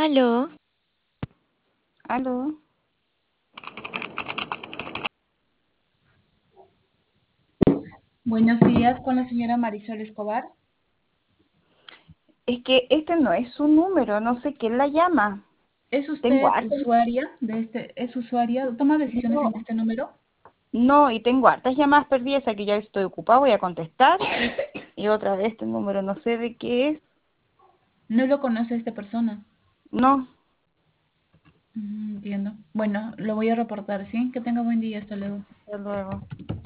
Aló, Aló. Buenos días con la señora Marisol Escobar. Es que este no es su número, no sé quién la llama. ¿Es Tengo usted hartas, usuaria es usuaria, toma decisiones en no, este número? no, y tengo hartas llamadas perdidas, esa que ya estoy ocupada, voy a contestar. Y otra vez este número, no sé de qué es. No lo conoce esta persona. No, Entiendo. Bueno, lo voy a reportar, ¿sí? Que tenga buen día, hasta luego. hasta luego.